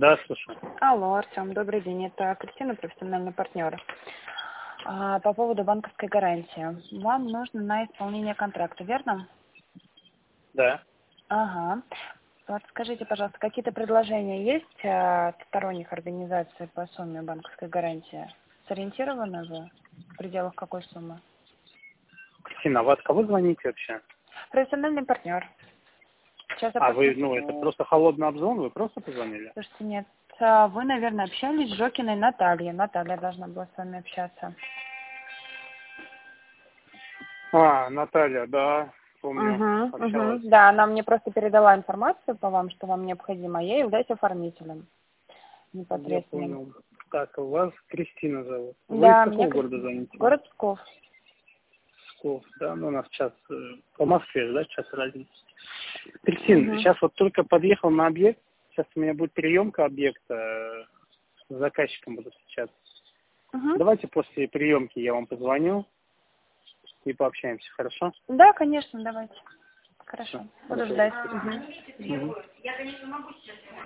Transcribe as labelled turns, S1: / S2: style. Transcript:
S1: Да, слушаю.
S2: Алло, Артем, добрый день. Это Кристина, профессиональный партнер. По поводу банковской гарантии. Вам нужно на исполнение контракта, верно?
S1: Да.
S2: Ага. Вот скажите, пожалуйста, какие-то предложения есть от сторонних организаций по сумме банковской гарантии? Сориентированы вы в пределах какой суммы?
S1: Кристина, а вы от кого звоните вообще?
S2: Профессиональный партнер. Сейчас я
S1: Вы,
S2: посмотрю.
S1: это просто холодный обзвон, вы просто позвонили?
S2: Слушайте, нет. Вы, наверное, общались с Жокиной Натальей. Наталья должна была с вами общаться.
S1: Наталья, да, помню, общалась.
S2: Да, она мне просто передала информацию по вам, что вам необходимо, а я являюсь оформителем
S1: Я
S2: непосредственным.
S1: понял. Так, вас Кристина зовут. Вы из
S2: Да,
S1: какого
S2: меня
S1: города звоните?
S2: город Псков.
S1: Псков, да, у нас сейчас по Москве, да, сейчас разница. Кристина, сейчас вот только подъехал на объект, сейчас у меня будет приемка объекта, с заказчиком буду встречаться. Давайте после приемки я вам позвоню и пообщаемся, хорошо?
S2: Да, конечно, давайте. Хорошо.
S1: Всё.
S2: Буду
S1: Хорошо.
S2: ждать.
S1: Мгм.